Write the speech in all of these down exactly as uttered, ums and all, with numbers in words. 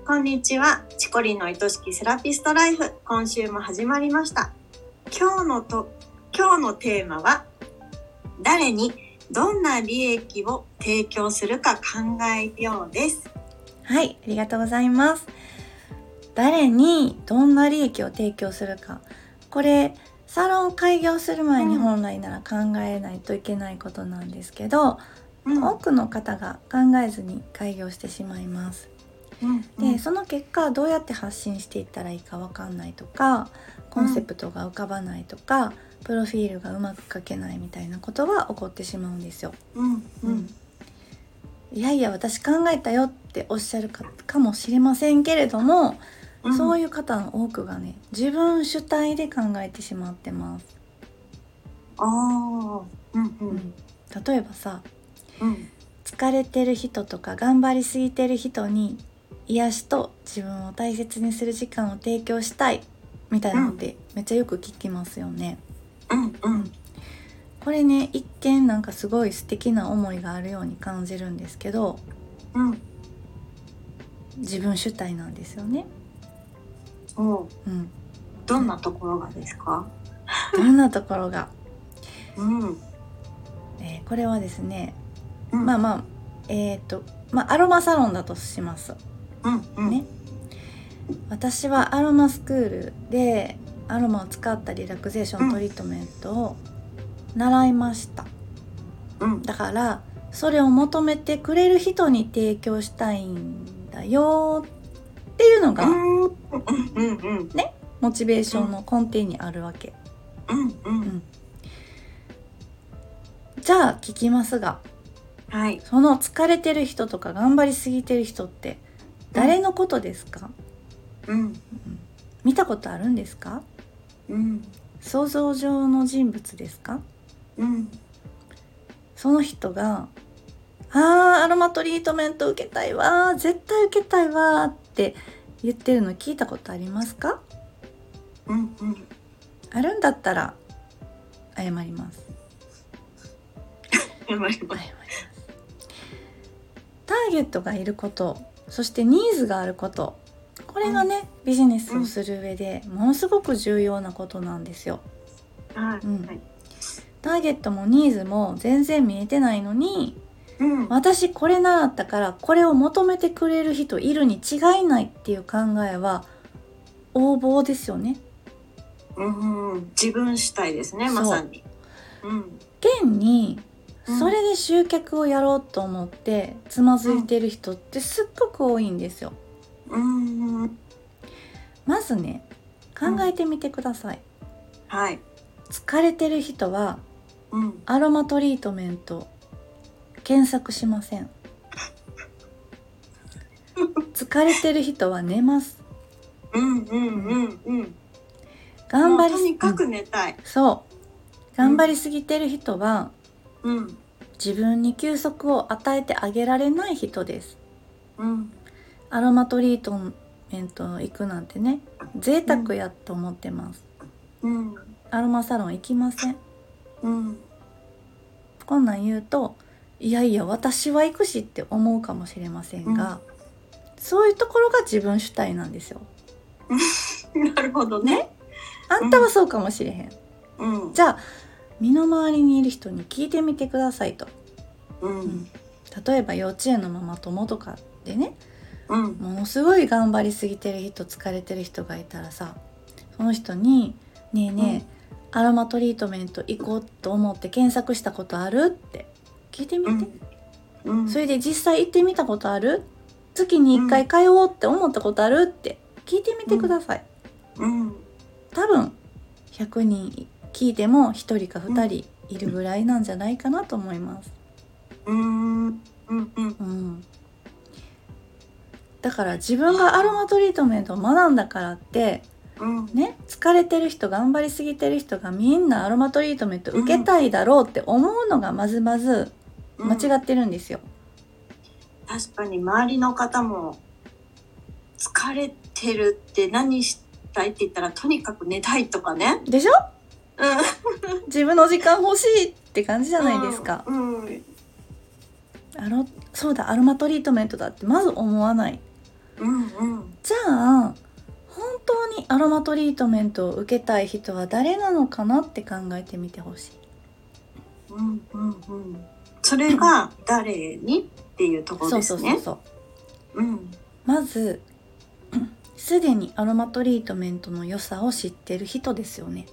こんにちは。チコリンの愛しきセラピストライフ、今週も始まりました。今日のと今日のテーマは、誰にどんな利益を提供するか考えようです。 はい、ありがとうございます。誰にどんな利益を提供するか、これサロン開業する前に本来なら考えないといけないことなんですけど、うん、多くの方が考えずに開業してしまいます。うんうん、でその結果どうやって発信していったらいいか分かんないとか、コンセプトが浮かばないとか、うん、プロフィールがうまく書けないみたいなことが起こってしまうんですよ。うんうんうん、いやいや私考えたよっておっしゃるか、かもしれませんけれども、うん、そういう方の多くがね、自分主体で考えてしまってます。 あー、うんうんうん、 例えばさ、うん、疲れてる人とか頑張りすぎてる人に癒しと自分を大切にする時間を提供したいみたいなのってめっちゃよく聞きますよね。うんうん、これね、一見なんかすごい素敵な思いがあるように感じるんですけど、うん、自分主体なんですよね。 おう、うん、どんなところがですか？ どんなところが、 うんえー、これはですね、うん、まあまあえっとまあアロマサロンだとします、うんうんね、私はアロマスクールでアロマを使ったリラクゼーショントリートメントを習いました、うん、だからそれを求めてくれる人に提供したいんだよっていうのが、うんうんうんね、モチベーションの根底にあるわけ、うんうんうん、じゃあ聞きますが、はい、その疲れてる人とか頑張りすぎてる人って誰のことですか？うんうん、見たことあるんですか？うん、想像上の人物ですか？うん、その人があーアロマトリートメント受けたいわ、絶対受けたいわって言ってるの聞いたことありますか？うんうん、あるんだったら謝ります謝ります。 ターゲットがいること、そしてニーズがあること、これがね、うん、ビジネスをする上でものすごく重要なことなんですよ、うんうんはい、ターゲットもニーズも全然見えてないのに、うん、私これ習ったからこれを求めてくれる人いるに違いないっていう考えは横暴ですよね、 うんうん、自分主体ですね、まさに、うん、 現にそれで集客をやろうと思ってつまずいてる人ってすっごく多いんですよ、うんうん、まずね考えてみてください、うん、はい、疲れてる人は、うん、アロマトリートメント検索しません疲れてる人は寝ます、 うんうんうんうん、 頑張りとにかく寝たい、 うん、そう頑張りすぎてる人は、うん、自分に休息を与えてあげられない人です、うん、アロマトリートメント行くなんてね贅沢やと思ってます、うん、アロマサロン行きません、うん、こんなん言うといやいや私は行くしって思うかもしれませんが、うん、そういうところが自分主体なんですよなるほど ね, ねあんたはそうかもしれへん、うん、じゃあ身の回りにいる人に聞いてみてくださいと、うんうん、例えば幼稚園のママ友とかでね、うん、ものすごい頑張りすぎてる人疲れてる人がいたらさ、その人にねえねえ、うん、アロマトリートメント行こうと思って検索したことあるって聞いてみて、うんうん、それで実際行ってみたことある、月にいっかい通おうって思ったことあるって聞いてみてください、うんうん、多分ひゃくにん聞いてもひとりかふたりいるぐらいなんじゃないかなと思います、うんうんうんうん、だから自分がアロマトリートメントを学んだからって、うんね、疲れてる人頑張りすぎてる人がみんなアロマトリートメント受けたいだろうって思うのがまずまず間違ってるんですよ、 うん、確かに周りの方も疲れてるって何したいって言ったらとにかく寝たいとかねでしょ、うん、自分の時間欲しいって感じじゃないですか、うんうん、あのそうだアロマトリートメントだってまず思わない、 うんうん、 じゃあ本当にアロマトリートメントを受けたい人は誰なのかなって考えてみてほしい。 うんうんうん、それが誰にっていうところですね。そうそうそうそう、うん、 まずすでにアロマトリートメントの良さを知ってる人ですよね。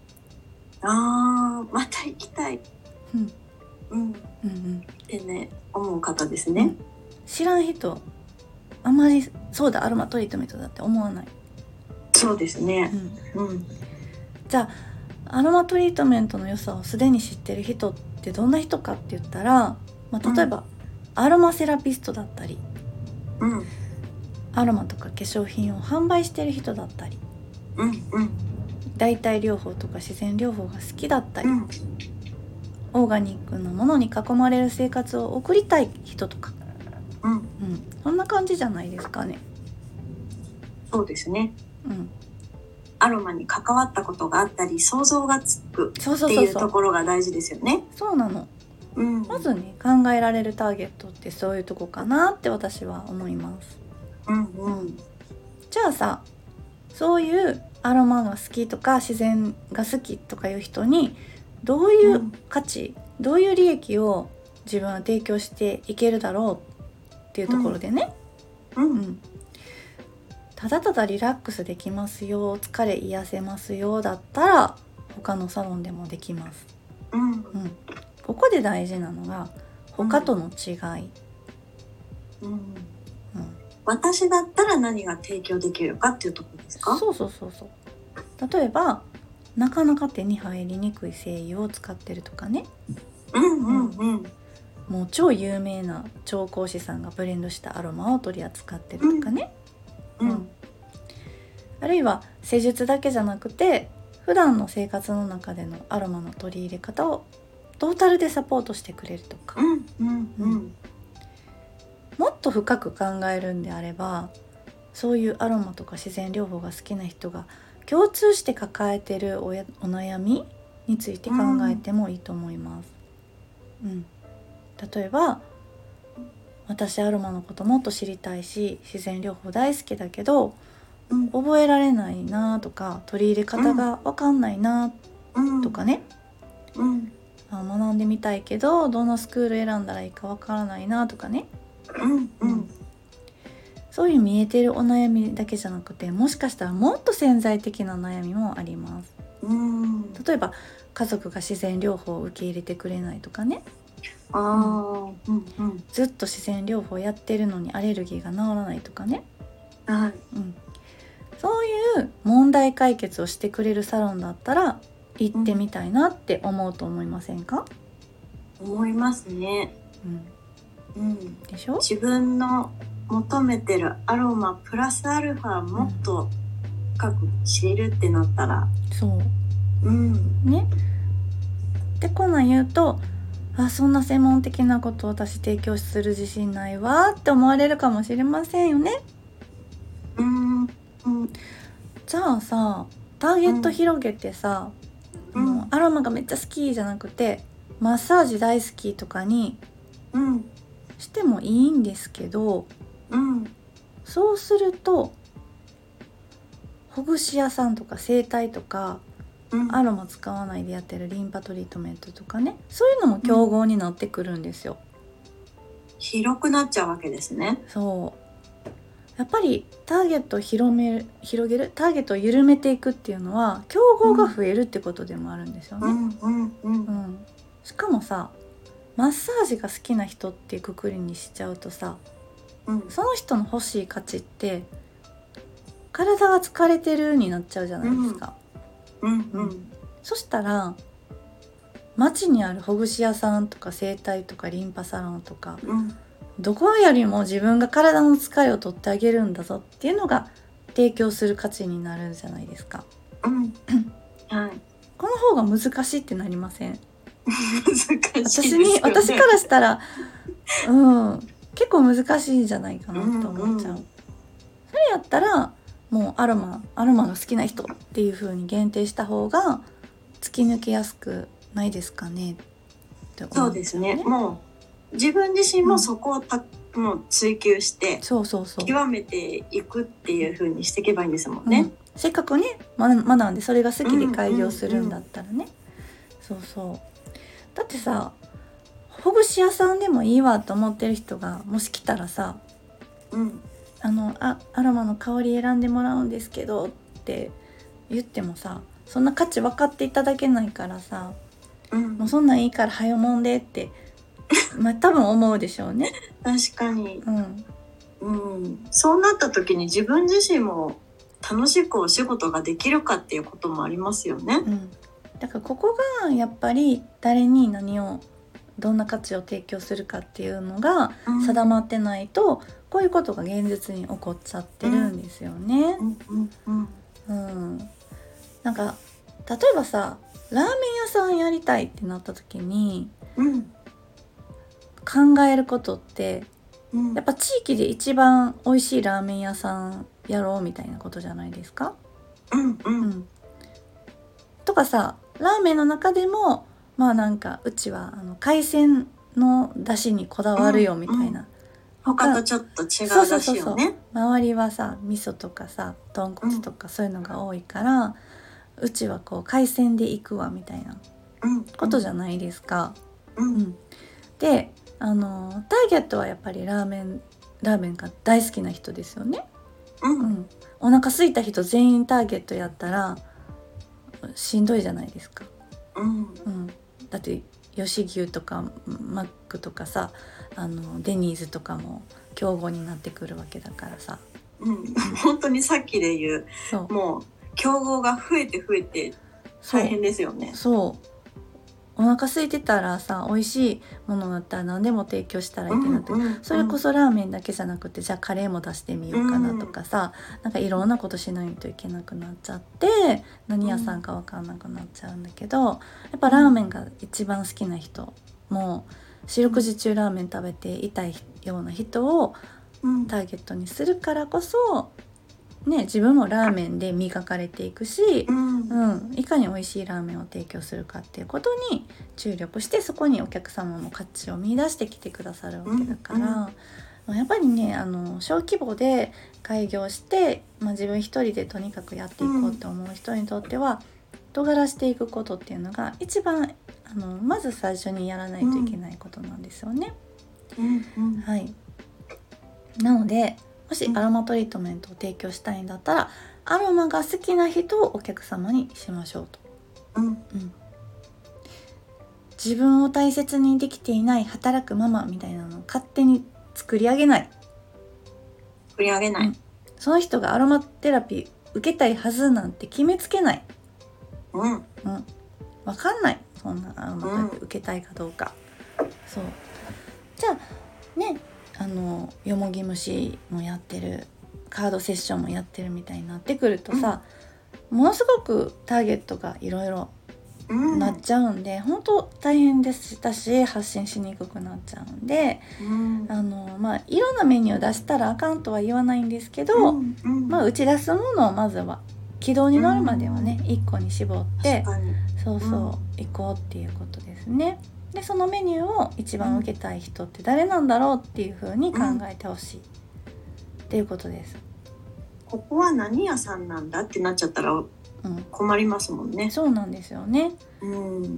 あー、また行きたい、 うんうんうんうん、ってね思う方ですね、うん、 知らん人あんまりそうだアロマトリートメントだって思わない。 そうですね、うんうん、 じゃあアロマトリートメントの良さをすでに知ってる人ってどんな人かって言ったら、まあ、例えば、うん、アロマセラピストだったり、うん、アロマとか化粧品を販売してる人だったり、うんうん、代替療法とか自然療法が好きだったり、うん、オーガニックなものに囲まれる生活を送りたい人とか、うんうん、そんな感じじゃないですかね。 そうですね、うん、アロマに関わったことがあったり想像がつくっていうところが大事ですよね。 そうなの、うん、まずね考えられるターゲットってそういうとこかなって私は思います、うんうん、じゃあさそういうアロマが好きとか自然が好きとかいう人にどういう価値、うん、どういう利益を自分は提供していけるだろうっていうところでね、うんうん、ただただリラックスできますよ、疲れ癒せますよだったら他のサロンでもできます、うんうん、ここで大事なのが他との違い、 うんうんうん、私だったら何が提供できるかっていうところですか？ そうそうそうそう。例えばなかなか手に入りにくい精油を使ってるとかね、うんうんうん、もう超有名な調香師さんがブレンドしたアロマを取り扱ってるとかね、うんうん、あるいは施術だけじゃなくて普段の生活の中でのアロマの取り入れ方をトータルでサポートしてくれるとか、うんうんうん、もっと深く考えるんであればそういうアロマとか自然療法が好きな人が共通して抱えてる お, やお悩みについて考えてもいいと思います、うんうん、例えば私アロマのこともっと知りたいし自然療法大好きだけど、うん、覚えられないなとか取り入れ方が分かんないなとかね、うんうん、あ学んでみたいけどどのスクール選んだらいいか分からないなとかね、うんうん、そういう見えてるお悩みだけじゃなくてもしかしたらもっと潜在的な悩みもあります、うん、例えば家族が自然療法を受け入れてくれないとかね、あ、うんうんうん、ずっと自然療法やってるのにアレルギーが治らないとかね、はい、うん、そういう問題解決をしてくれるサロンだったら行ってみたいなって思うと思いませんか？ 思いますね、うんうん、 でしょ？ 自分の求めてるアロマプラスアルファもっと深く知れるってなったら、 うん、そう、うん、ね。でこんなん言うとあそんな専門的なことを私提供する自信ないわって思われるかもしれませんよね。うん、うん、じゃあさターゲット広げてさ、うん、もうアロマがめっちゃ好きじゃなくてマッサージ大好きとかにしてもいいんですけど、うん、そうするとほぐし屋さんとか整体とか、うん、アロマ使わないでやってるリンパトリートメントとかねそういうのも競合になってくるんですよ、 うん、広くなっちゃうわけですね。 そうやっぱりターゲットを広める広げるターゲットを緩めていくっていうのは競合が増えるってことでもあるんですよね、うんうんうんうん、しかもさマッサージが好きな人っていうくくりにしちゃうとさ、うん、その人の欲しい価値って体が疲れてるになっちゃうじゃないですか、うんうんうん、そしたら街にあるほぐし屋さんとか整体とかリンパサロンとか、うん、どこよりも自分が体の疲れを取ってあげるんだぞっていうのが提供する価値になるじゃないですか、うんはい、この方が難しいってなりません？ 難しいです私に、 よね。 私からしたら、うん、結構難しいんじゃないかなと思っちゃう、うんうん、それやったらもうアロマアロマが好きな人っていう風に限定した方が突き抜けやすくないですかねって思っちゃうね。 そうですね。もう自分自身もそこをた、 もう追求してそうそうそう極めていくっていう風にしていけばいいんですもんね、うん、 せっかくね学んでそれが好きで開業するんだったらね、うんうんうん、そうそうだってさほぐし屋さんでもいいわと思ってる人がもし来たらさ、うん、あのあアロマの香り選んでもらうんですけどって言ってもさそんな価値分かっていただけないからさ、うん、もうそんなんいいから早もんでってまあ多分思うでしょうね確かに、うんうん、そうなった時に自分自身も楽しくお仕事ができるかっていうこともありますよね、うん、 だからここがやっぱり誰に何をどんな価値を提供するかっていうのが定まってないと、うん、こういうことが現実に起こっちゃってるんですよね、うんうんうんうん、なんか例えばさラーメン屋さんやりたいってなった時に、うん、考えることって、うん、やっぱ地域で一番美味しいラーメン屋さんやろうみたいなことじゃないですか、うんうんうん、とかさラーメンの中でもまあなんかうちはあの海鮮の出汁にこだわるよみたいな、うんうん、 他とちょっと違う出汁よね。そうそうそうそう周りはさ味噌とかさ豚骨とかそういうのが多いから、うん、うちはこう海鮮で行くわみたいなことじゃないですか、うんうん、であのターゲットはやっぱりラーメンラーメンが大好きな人ですよね、うんうん、お腹空いた人全員ターゲットやったらしんどいじゃないですか、うんうん、だって吉牛とかマックとかさあのデニーズとかも競合になってくるわけだからさ、 うん、本当にさっきで言う、そうもう競合が増えて増えて大変ですよね。 そうお腹空いてたらさ美味しいものだったら何でも提供したらいいってなって、うんうんうん、それこそラーメンだけじゃなくてじゃあカレーも出してみようかなとかさ、うん、なんかいろんなことしないといけなくなっちゃって何屋さんか分かんなくなっちゃうんだけど、やっぱラーメンが一番好きな人も四六時中ラーメン食べていたいような人をターゲットにするからこそね、自分もラーメンで磨かれていくし、うんうん、いかに美味しいラーメンを提供するかっていうことに注力してそこにお客様の価値を見出してきてくださるわけだから、うん、やっぱりねあの小規模で開業して、まあ、自分一人でとにかくやっていこうって思う人にとっては、うん、尖らしていくことっていうのが一番あのまず最初にやらないといけないことなんですよね、うんうん、はい。なのでもしアロマトリートメントを提供したいんだったら、うん、アロマが好きな人をお客様にしましょうと、うんうん、自分を大切にできていない働くママみたいなのを勝手に作り上げない作り上げない、うん、 その人がアロマテラピー受けたいはずなんて決めつけない、うんうん、分かんないそんなアロマテラピー受けたいかどうか、うん、そうじゃあねあのよもぎ虫もやってるカードセッションもやってるみたいになってくるとさ、うん、ものすごくターゲットがいろいろなっちゃうんで、うん、本当大変でしたし発信しにくくなっちゃうんで、うん、あのまあいろんなメニュー出したらあかんとは言わないんですけど、うんうん、まあ打ち出すものをまずは軌道に乗るまではね、うん、いっこに絞ってそうそう、うん、行こうっていうことですね。でそのメニューを一番受けたい人って誰なんだろうっていう風に考えてほしい、うん、っていうことです。 ここは何屋さんなんだってなっちゃったら困りますもんね、 うん、そうなんですよね、うん、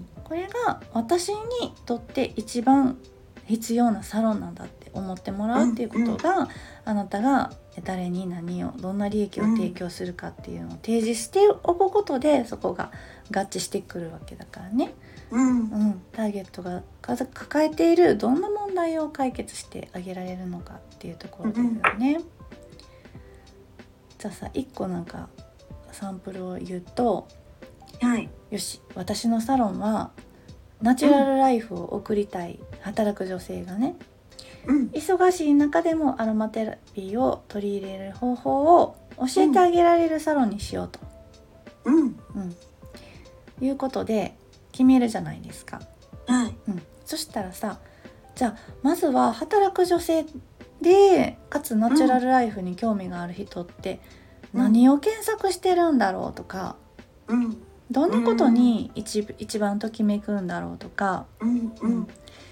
これが私にとって一番必要なサロンなんだって思ってもらうっていうことが、うんうん、あなたが誰に何をどんな利益を提供するかっていうのを提示しておくことでそこが合致してくるわけだからね、うんうん、ターゲットが抱えているどんな問題を解決してあげられるのかっていうところですよね、うん、じゃあさいっこなんかサンプルを言うと、はい、よし私のサロンはナチュラルライフを送りたい、うん、働く女性がね、うん、忙しい中でもアロマテラピーを取り入れる方法を教えてあげられるサロンにしようと、うんうん、いうことで決めるじゃないですか、はいうん、そしたらさじゃあまずは働く女性でかつナチュラルライフに興味がある人って何を検索してるんだろうとか、うん、どんなことに 一, 一番ときめくんだろうとか、うんうん、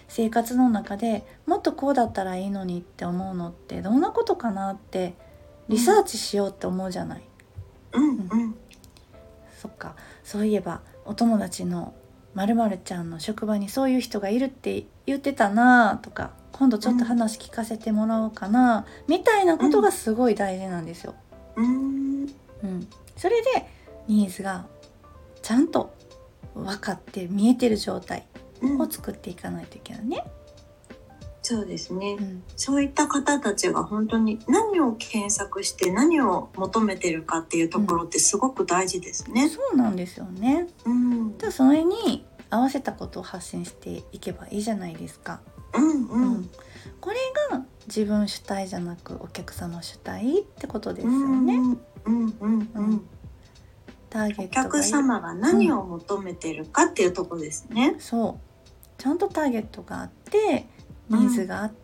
生活の中でもっとこうだったらいいのにって思うのってどんなことかなってリサーチしようって思うじゃない。 うんうん、うん、 そっか、そういえばお友達の〇〇ちゃんの職場にそういう人がいるって言ってたなとか、今度ちょっと話聞かせてもらおうかな、うん、みたいなことがすごい大事なんですよ。 うん、 うん、それでニーズがちゃんと分かって見えてる状態を作っていかないといけないね。 そうですね、うん、そういった方たちが本当に何を検索して何を求めてるかっていうところってすごく大事ですね、 うん、そうなんですよね、うん、じゃあそれに合わせたことを発信していけばいいじゃないですか、 うんうんうん、 これが自分主体じゃなくお客様主体ってことですよね。うんうんうんうん、 ターゲットがお客様が何を求めてるかっていうところですね、 うん、そうちゃんとターゲットがあってニーズがあって、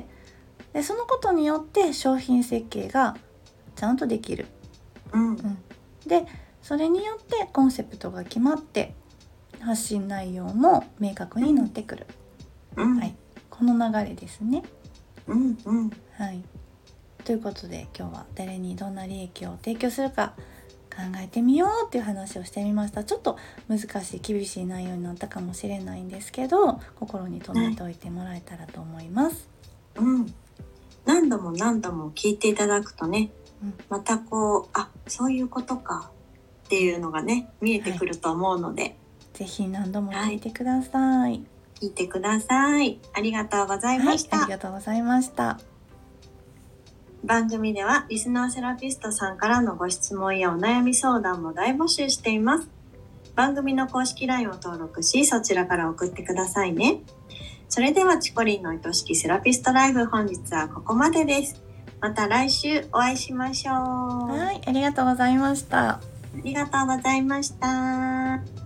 うん、でそのことによって商品設計がちゃんとできる、うんうん、でそれによってコンセプトが決まって発信内容も明確になってくる、うんはい、この流れですね、 うんうんはい、ということで今日は誰にどんな利益を提供するか考えてみようっていう話をしてみました。ちょっと難しい厳しい内容になったかもしれないんですけど、心に留めておいてもらえたらと思います、 はい、うん、何度も何度も聞いていただくとね、うん、またこうあそういうことかっていうのがね見えてくると思うので、はい、 ぜひ何度も聞いてください、はい、 聞いてください。ありがとうございました、 はい、ありがとうございました。 番組ではリスナーセラピストさんからのご質問やお悩み相談も大募集しています。番組の公式 ライン を登録し、そちらから送ってくださいね。それではチコリンの愛しきセラピストライフ、本日はここまでです。また来週お会いしましょう。 はい、ありがとうございました。 ありがとうございました。